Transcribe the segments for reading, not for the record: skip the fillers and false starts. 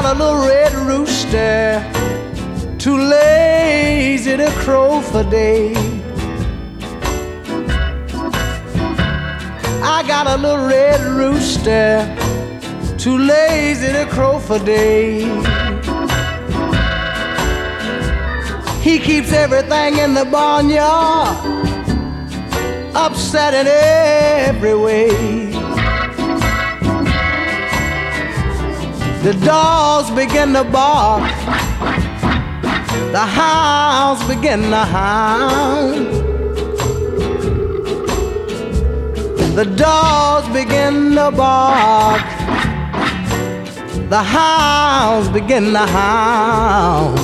got a little red rooster, too lazy to crow for day. I got a little red rooster, too lazy to crow for day. He keeps everything in the barnyard upset in every way. The dogs begin to bark, the hounds begin to hound. The dogs begin to bark, the hounds begin to hound.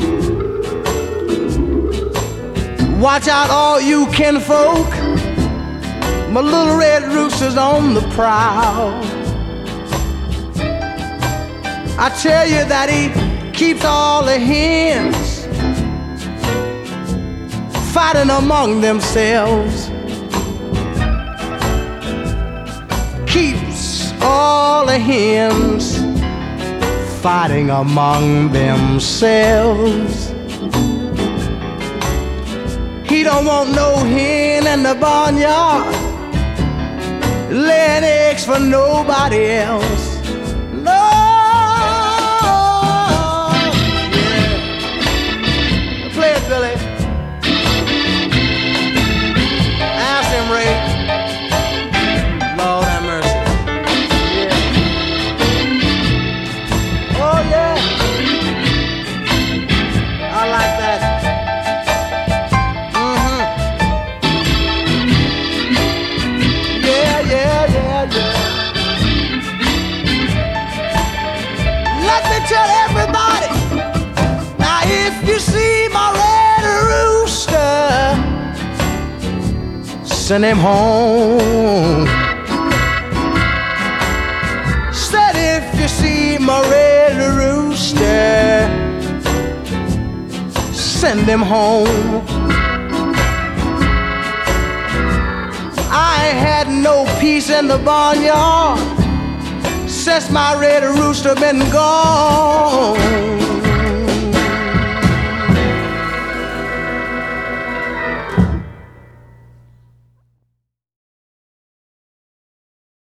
Watch out, all you kinfolk, my little red rooster's on the prowl. I tell you that he keeps all the hens fighting among themselves. Keeps all the hens fighting among themselves. He don't want no hen in the barnyard laying eggs for nobody else. No. Yeah. Play it, Billy. Ask him, Ray. Lord have mercy. Yeah. Oh, yeah. I like that. Let me tell everybody, now if you see my red rooster, send him home. Said if you see my red rooster, send him home. I ain't had no peace in the barnyard since my red rooster been gone.